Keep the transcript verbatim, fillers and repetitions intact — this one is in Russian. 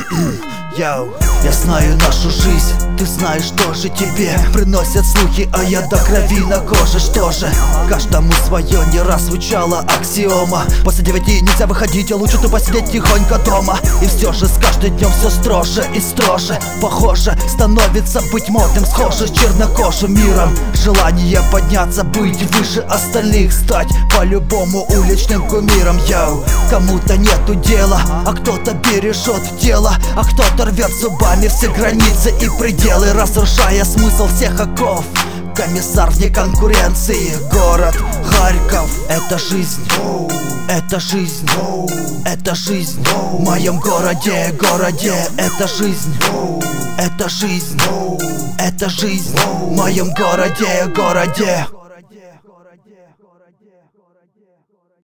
Йоу, я знаю нашу жизнь, ты знаешь, что же тебе приносят слухи, а я до крови на коже. Что же, каждому свое, не раз звучала аксиома: после девяти нельзя выходить, а лучше тупо сидеть тихонько дома. И все же с каждым днем все строже и строже. Похоже, становится быть модным, схоже с чернокожим миром. Желание подняться, быть выше остальных, стать по-любому уличным кумиром. Йоу, кому-то нету дела, а кто-то бережет тело, а кто-то рвет зубами все границы и пределы, разрушая смысл всех оков. Комиссар вне конкуренции, город Харьков. Это жизнь, это жизнь, это жизнь в моем городе, городе. Это жизнь, это жизнь, это жизнь в моем городе, городе.